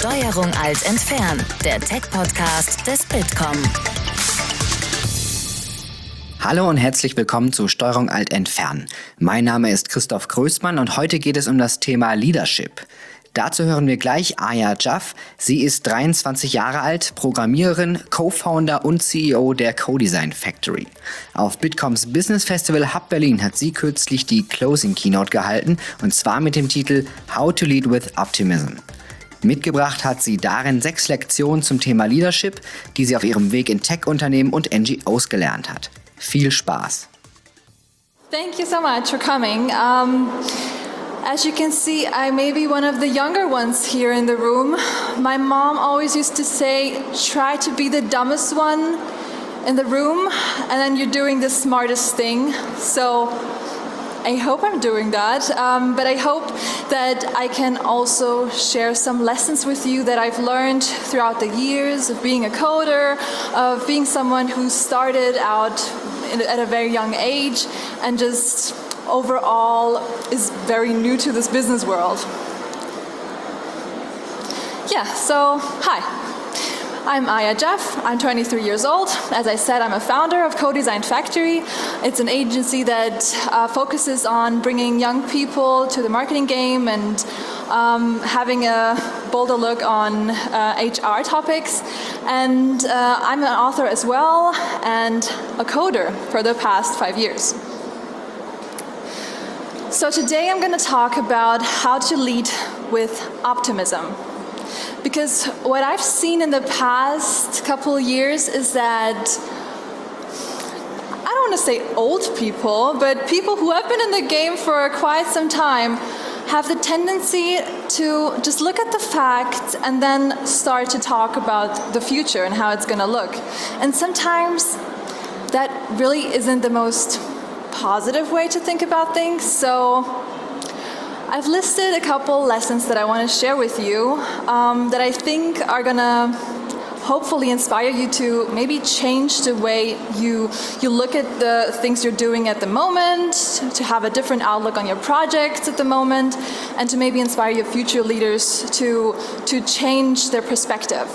Steuerung Alt entfernen, der Tech-Podcast des Bitkom. Hallo und herzlich willkommen zu Steuerung Alt entfernen. Mein Name ist Christoph Größmann und heute geht es um das Thema Leadership. Dazu hören wir gleich Aya Jaff. Sie ist 23 Jahre alt, Programmiererin, Co-Founder und CEO der Co-Design Factory. Auf Bitkoms Business Festival Hub Berlin hat sie kürzlich die Closing Keynote gehalten, und zwar mit dem Titel How to Lead with Optimism. Mitgebracht hat sie darin 6 Lektionen zum Thema Leadership, die sie auf ihrem Weg in Tech-Unternehmen und NGOs gelernt hat. Viel Spaß! Thank you so much for coming. As you can see, I may be one of the younger ones here in the room. My mom always used to say, try to be the dumbest one in the room, and then you're doing the smartest thing. So I hope I'm doing that, but I hope that I can also share some lessons with you that I've learned throughout the years of being a coder, of being someone who started out at a very young age and just overall is very new to this business world. Yeah, so hi. I'm Aya Jaff, I'm 23 years old. As I said, I'm a founder of Co-Design Factory. It's an agency that focuses on bringing young people to the marketing game and having a bolder look on HR topics. And I'm an author as well and a coder for the past 5 years. So today I'm going to talk about how to lead with optimism. Because what I've seen in the past couple of years is that, I don't want to say old people, but people who have been in the game for quite some time have the tendency to just look at the facts and then start to talk about the future and how it's going to look. And sometimes that really isn't the most positive way to think about things. So I've listed a couple lessons that I want to share with you that I think are going to hopefully inspire you to maybe change the way you look at the things you're doing at the moment, to have a different outlook on your projects at the moment, and to maybe inspire your future leaders to change their perspective.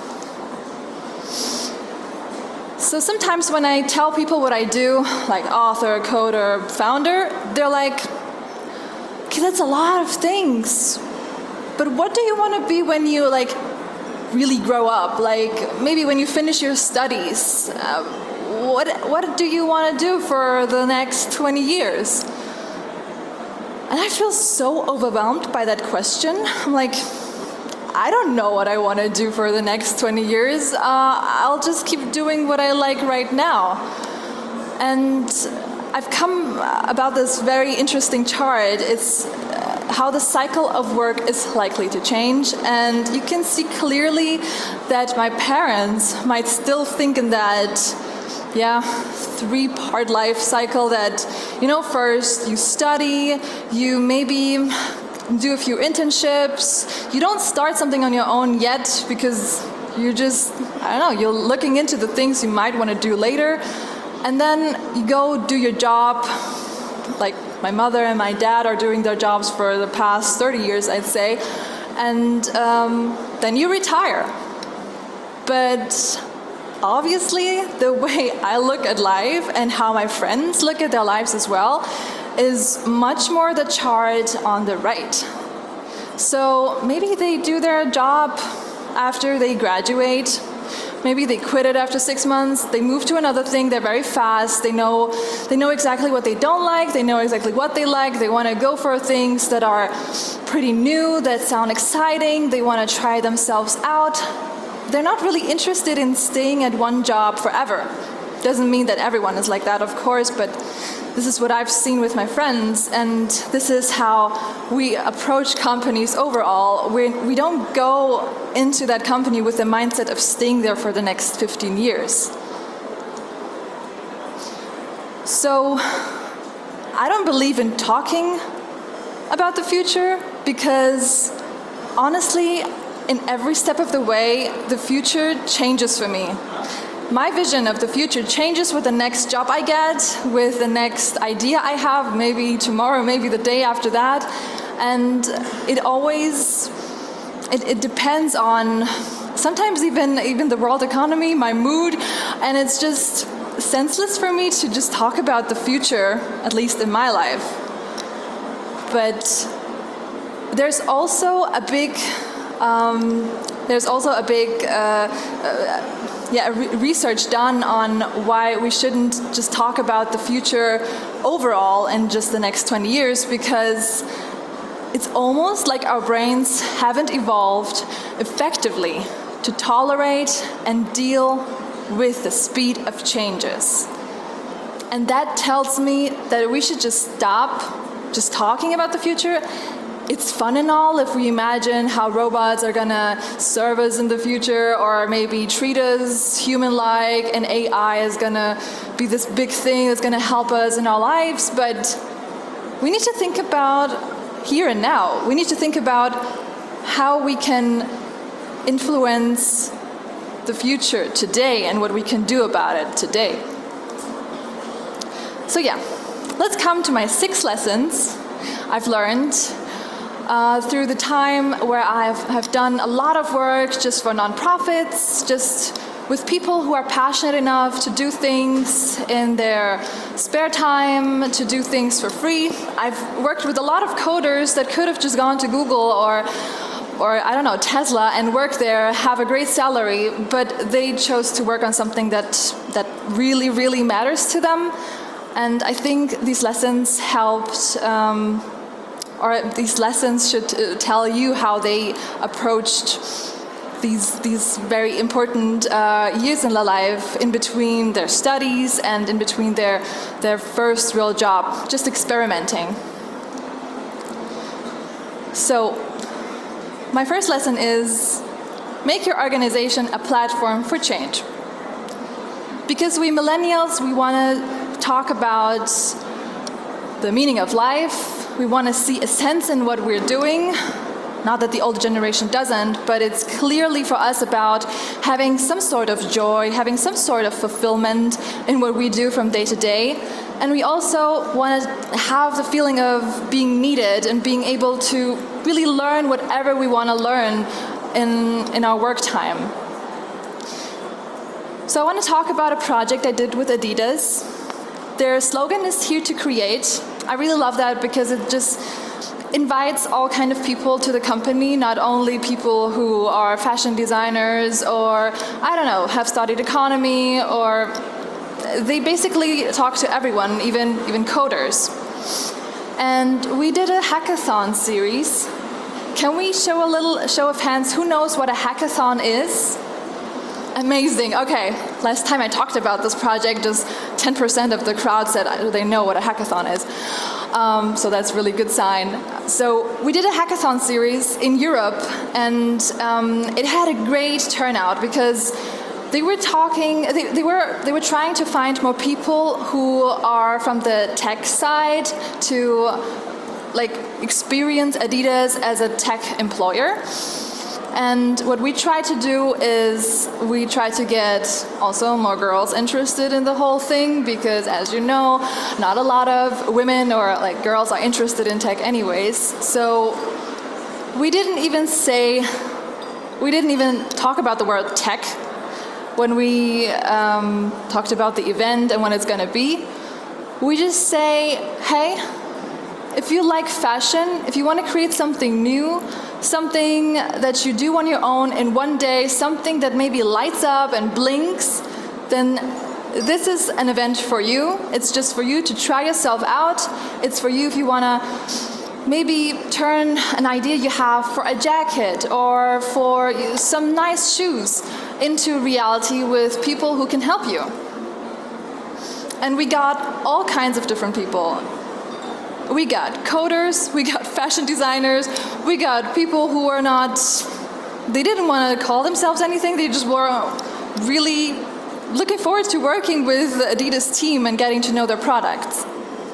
So sometimes when I tell people what I do, like author, coder, founder, they're like, okay, that's a lot of things, but what do you want to be when you really grow up? Like maybe when you finish your studies, what do you want to do for the next 20 years? And I feel so overwhelmed by that question. I'm like, I don't know what I want to do for the next 20 years. I'll just keep doing what I like right now. And I've come about this very interesting chart. It's how the cycle of work is likely to change. And you can see clearly that my parents might still think in that, 3-part life cycle that, first you study, you maybe do a few internships. You don't start something on your own yet because you're just, you're looking into the things you might want to do later. And then you go do your job, like my mother and my dad are doing their jobs for the past 30 years, I'd say. And then you retire. But obviously, the way I look at life and how my friends look at their lives as well is much more the chart on the right. So maybe they do their job after they graduate. Maybe they quit it after 6 months. They move to another thing. They're very fast. They know exactly what they don't like. They know exactly what they like. They want to go for things that are pretty new, that sound exciting. They want to try themselves out. They're not really interested in staying at one job forever. Doesn't mean that everyone is like that, of course, but this is what I've seen with my friends, and this is how we approach companies overall. We don't go into that company with the mindset of staying there for the next 15 years. So I don't believe in talking about the future because honestly, in every step of the way, the future changes for me. My vision of the future changes with the next job I get, with the next idea I have, maybe tomorrow, maybe the day after that. And it always it depends on sometimes even the world economy, my mood, and it's just senseless for me to just talk about the future, at least in my life. But there's also a big research done on why we shouldn't just talk about the future overall in just the next 20 years, because it's almost like our brains haven't evolved effectively to tolerate and deal with the speed of changes. And that tells me that we should just stop just talking about the future. It's fun and all if we imagine how robots are gonna serve us in the future, or maybe treat us human-like, and AI is gonna be this big thing that's gonna help us in our lives. But we need to think about here and now. We need to think about how we can influence the future today and what we can do about it today. So yeah, let's come to my 6 lessons I've learned through the time where I have done a lot of work just for nonprofits, just with people who are passionate enough to do things in their spare time, to do things for free. I've worked with a lot of coders that could have just gone to Google or I don't know, Tesla, and work there, have a great salary, but they chose to work on something that really, really matters to them. And I think these lessons helped, or these lessons should tell you how they approached these very important years in their life, in between their studies and in between their first real job, just experimenting. So, my first lesson is make your organization a platform for change. Because we millennials, we want to talk about the meaning of life. We want to see a sense in what we're doing. Not that the older generation doesn't, but it's clearly for us about having some sort of joy, having some sort of fulfillment in what we do from day to day. And we also want to have the feeling of being needed and being able to really learn whatever we want to learn in our work time. So I want to talk about a project I did with Adidas. Their slogan is "Here to Create." I really love that because it just invites all kind of people to the company, not only people who are fashion designers or, I don't know, have studied economy, or they basically talk to everyone, even coders. And we did a hackathon series. Can we show a little show of hands? Who knows what a hackathon is? Amazing. Okay, last time I talked about this project, just 10% of the crowd said they know what a hackathon is. So that's a really good sign. So we did a hackathon series in Europe, and it had a great turnout because they were talking. They were trying to find more people who are from the tech side to like experience Adidas as a tech employer. And what we try to do is we try to get also more girls interested in the whole thing, because as you know, not a lot of women or like girls are interested in tech anyways. So we didn't even talk about the word tech when we talked about the event and when it's going to be. We just say, hey, if you like fashion, if you want to create something new, something that you do on your own in one day, something that maybe lights up and blinks, then this is an event for you. It's just for you to try yourself out. It's for you if you want to maybe turn an idea you have for a jacket or for some nice shoes into reality with people who can help you. And we got all kinds of different people. We got coders, we got fashion designers, we got people who were they didn't want to call themselves anything, they just were really looking forward to working with the Adidas team and getting to know their products.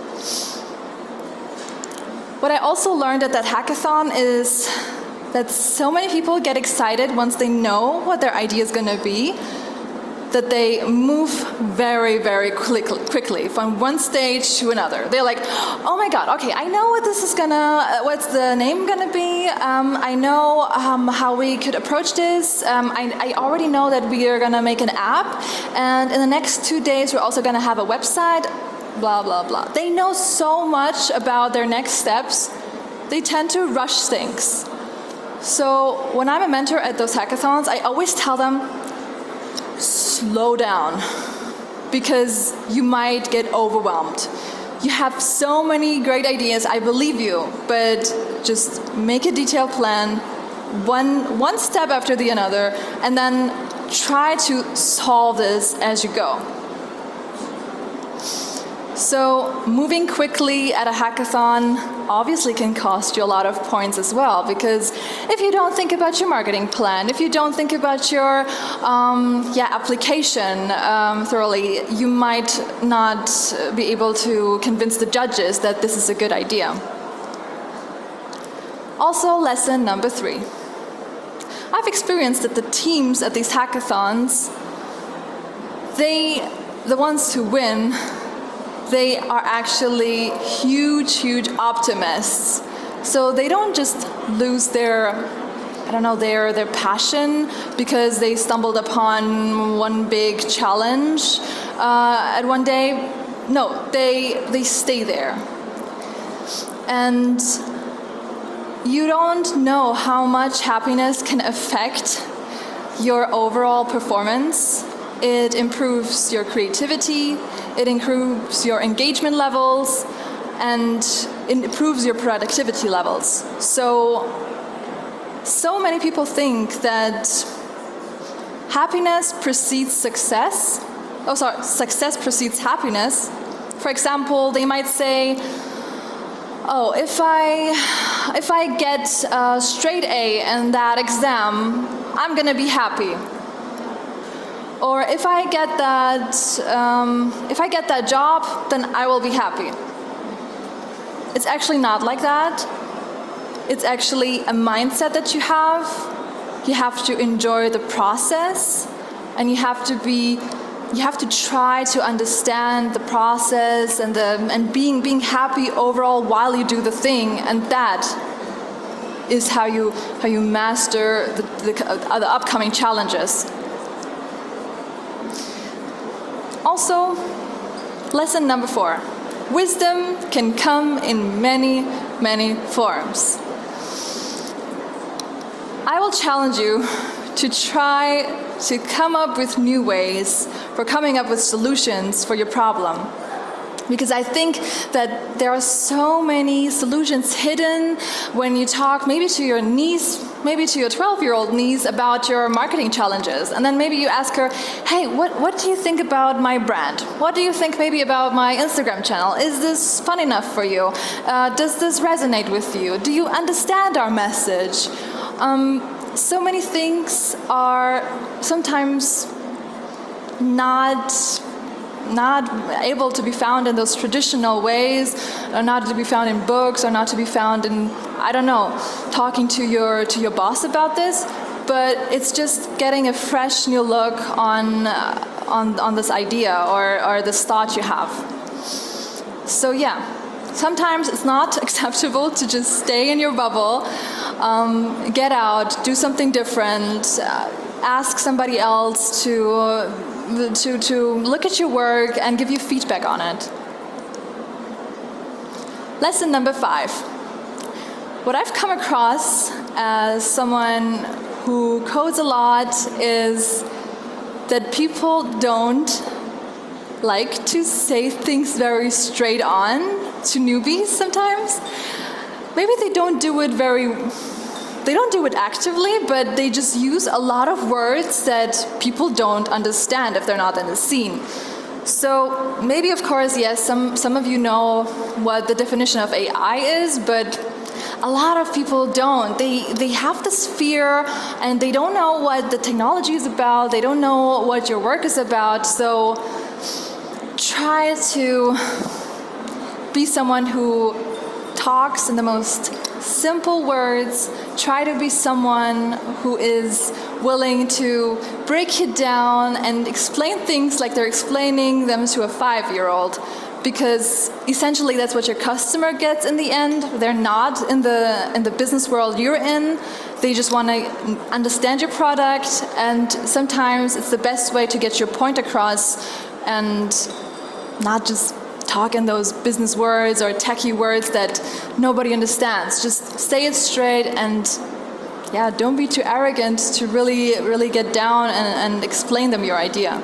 What I also learned at that hackathon is that so many people get excited once they know what their idea is going to be, that they move very, very quickly from one stage to another. They're like, oh my God, okay, I know what's the name gonna be. I know how we could approach this. I already know that we are gonna make an app, and in the next 2 days we're also gonna have a website, blah, blah, blah. They know so much about their next steps. They tend to rush things. So when I'm a mentor at those hackathons, I always tell them, slow down, because you might get overwhelmed. You have so many great ideas, I believe you, but just make a detailed plan, one step after the other, and then try to solve this as you go. So moving quickly at a hackathon obviously can cost you a lot of points as well, because if you don't think about your marketing plan, if you don't think about your application thoroughly, you might not be able to convince the judges that this is a good idea. Also, lesson number 3. I've experienced that the teams at these hackathons, the ones who win, they are actually huge optimists. So they don't just lose their passion because they stumbled upon one big challenge at one day. No, they stay there. And you don't know how much happiness can affect your overall performance. It improves your creativity, it improves your engagement levels, and it improves your productivity levels. So many people think that happiness precedes success. Success precedes happiness. For example, they might say, oh, if I get a straight A in that exam, I'm gonna be happy. Or if I get that job, then I will be happy. It's actually not like that. It's actually a mindset that you have. You have to enjoy the process, and you have to try to understand the process and being happy overall while you do the thing, and that is how you master the upcoming challenges. Also, lesson number 4. Wisdom can come in many forms. I will challenge you to try to come up with new ways for coming up with solutions for your problem. Because I think that there are so many solutions hidden when you talk maybe to your niece, maybe to your 12-year-old niece about your marketing challenges. And then maybe you ask her, hey, what do you think about my brand? What do you think maybe about my Instagram channel? Is this fun enough for you? Does this resonate with you? Do you understand our message? So many things are sometimes not able to be found in those traditional ways, or not to be found in books, or not to be found in, I don't know, talking to your boss about this. But it's just getting a fresh new look on this idea or this thought you have. So yeah, sometimes it's not acceptable to just stay in your bubble. Get out, do something different, ask somebody else to look at your work and give you feedback on it. Lesson number 5. What I've come across as someone who codes a lot is that people don't like to say things very straight on to newbies sometimes. Maybe they don't do it actively, but they just use a lot of words that people don't understand if they're not in the scene. So maybe, of course, yes, some of you know what the definition of AI is, but a lot of people don't. They have this fear, and they don't know what the technology is about. They don't know what your work is about. So try to be someone who talks in the most simple words. Try to be someone who is willing to break it down and explain things like they're explaining them to a 5-year-old. Because essentially that's what your customer gets in the end. They're not in the business world you're in. They just want to understand your product, and sometimes it's the best way to get your point across and not just talk in those business words or techie words that nobody understands. Just say it straight, and don't be too arrogant to really get down and explain them your idea.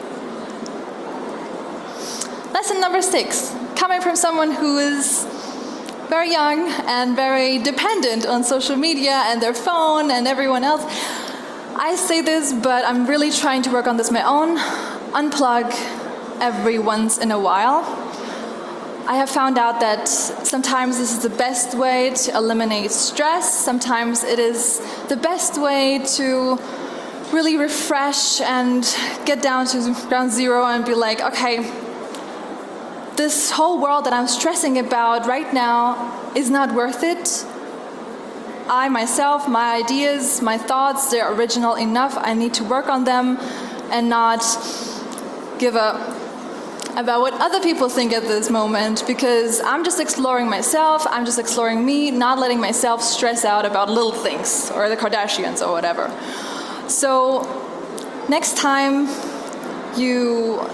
Lesson number 6, coming from someone who is very young and very dependent on social media and their phone and everyone else. I say this, but I'm really trying to work on this my own. Unplug every once in a while. I have found out that sometimes this is the best way to eliminate stress. Sometimes it is the best way to really refresh and get down to ground zero and be like, okay, this whole world that I'm stressing about right now is not worth it. I myself, my ideas, my thoughts, they're original enough. I need to work on them and not give up about what other people think at this moment, because I'm just exploring myself, I'm just exploring me, not letting myself stress out about little things or the Kardashians or whatever. So next time you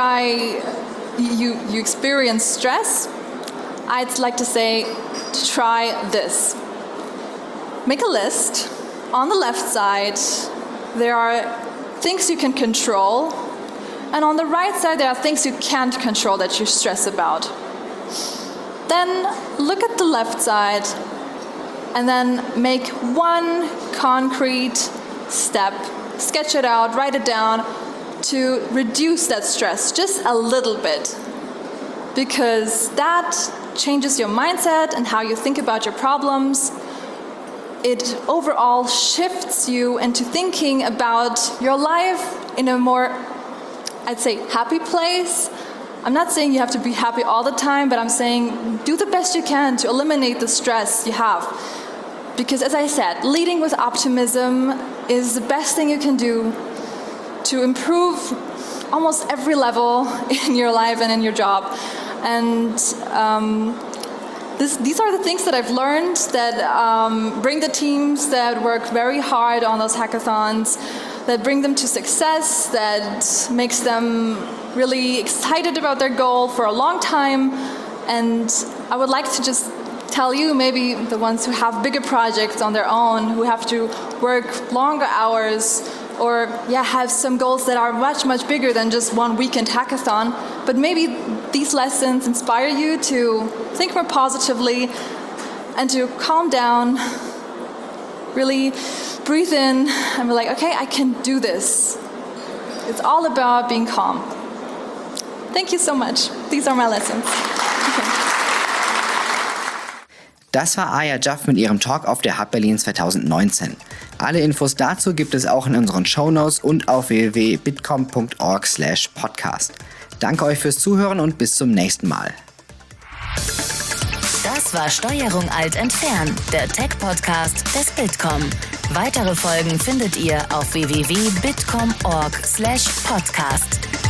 experience stress, I'd like to say to try this. Make a list. On the left side, there are things you can control, and on the right side, there are things you can't control that you stress about. Then look at the left side, and then make one concrete step. Sketch it out, write it down, to reduce that stress just a little bit, because that changes your mindset and how you think about your problems. It overall shifts you into thinking about your life in a more, I'd say, happy place. I'm not saying you have to be happy all the time, but I'm saying do the best you can to eliminate the stress you have. Because as I said, leading with optimism is the best thing you can do to improve almost every level in your life and in your job. And these are the things that I've learned that bring the teams that work very hard on those hackathons, that bring them to success, that makes them really excited about their goal for a long time. And I would like to just tell you, maybe the ones who have bigger projects on their own, who have to work longer hours, or have some goals that are much, much bigger than just one weekend hackathon. But maybe these lessons inspire you to think more positively and to calm down, really breathe in and be like, okay, I can do this. It's all about being calm. Thank you so much. These are my lessons. Das war Aya Jaff mit ihrem Talk auf der Hub Berlin 2019. Alle Infos dazu gibt es auch in unseren Shownotes und auf www.bitkom.org/podcast. Danke euch fürs Zuhören und bis zum nächsten Mal. Das war Steuerung Alt entfernen, der Tech-Podcast des Bitkom. Weitere Folgen findet ihr auf www.bitkom.org/podcast.